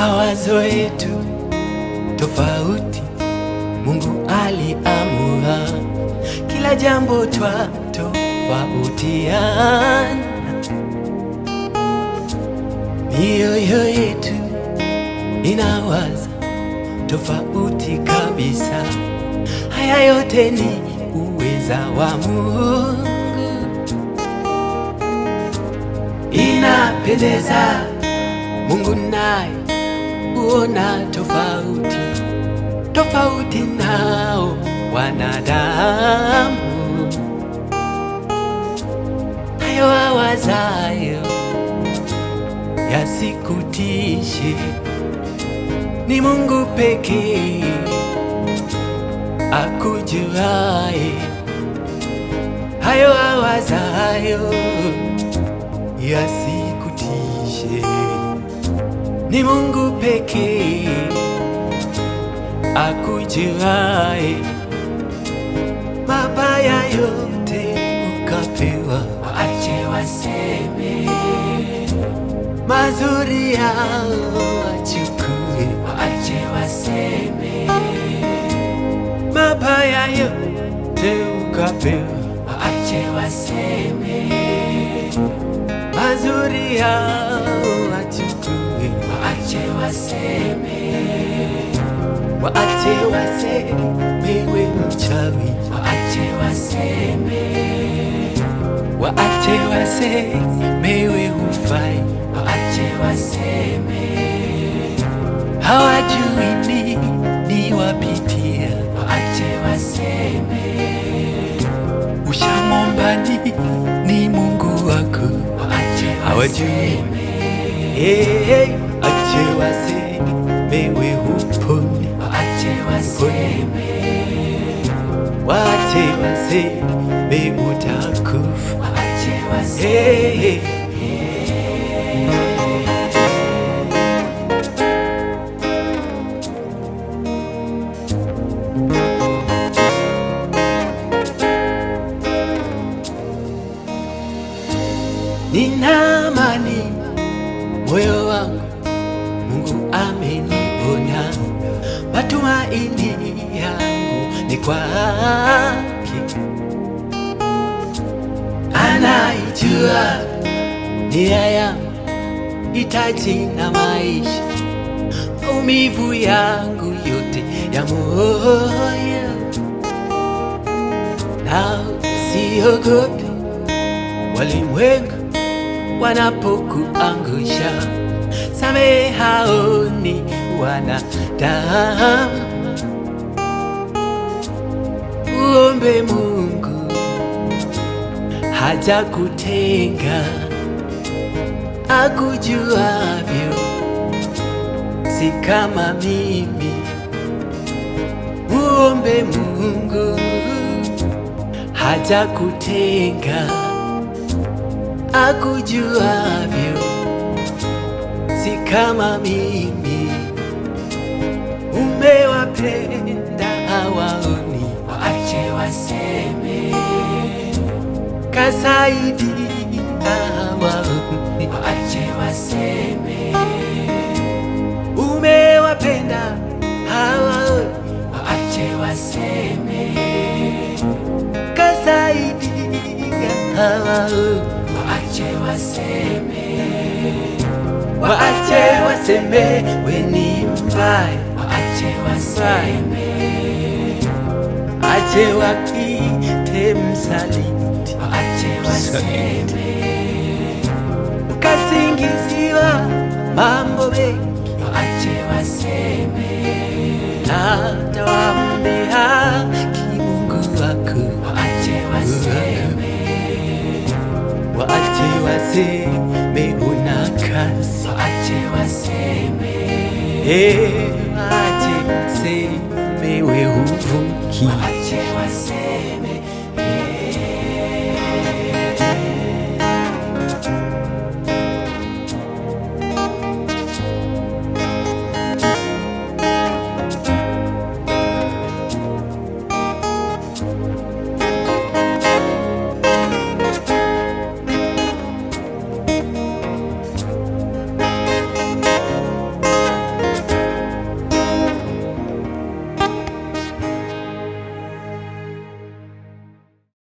mawazo yetu tofauti, Mungu aliamua kila jambo twatofautiana. Mioyo yetu inawaza tofauti kabisa. Haya yote ni uweza wa Mungu. Inapendeza Mungu naye uona tofauti nao wanadamu. Hayo awazayo yasikutishe, ni Mungu pekee akujuaye. Hayo awazayo yasikutishe, ni Mungu pekee akujuaye. Mabaya yote ukapewa, waache waseme. Mazuri yao wachukue, waache waseme. Mabaya yote ukapewa, waache waseme. Mazuri yao wachukue, waache waseme. Waache waseme we mchawi, waache waseme. Waache waseme we hufai, waache waseme. Hawajui nini wapitia, waache waseme. Ushamwomba nini Mungu wako, hawajui. Ache waseme we huponi, waache waseme. Waache waseme utakufa, waache waseme. Nina amani moyo wangu, Mungu ameniponya. Matumaini yangu ni kwake, anaijua nia yangu, hitaji na maisha. Maumivu yangu yote ya moyo, na siogopi walimwengu wanapokuangusha. Samehe hao ni wanadamu. Uombe Mungu hajakutenga, akujuavyo, si kama mimi. Uombe Mungu hajakutenga, akujuavyo, si kama mimi. Umewapenda hawaoni, waache waseme. Kasaidia hawaoni, waache waseme. Umewapenda hawaoni, waache waseme. Kasaidia hawaoni, waache waseme. Waache waseme we ni mbaya, waache waseme. Ache wakite msaliti, waache waseme. Ukasingiziwa mambo mengi, waache waseme. Hata waambia Mungu wako, waache waseme. Waache waseme una kazi, waache waseme. Waache waseme we huvuki, waache waseme.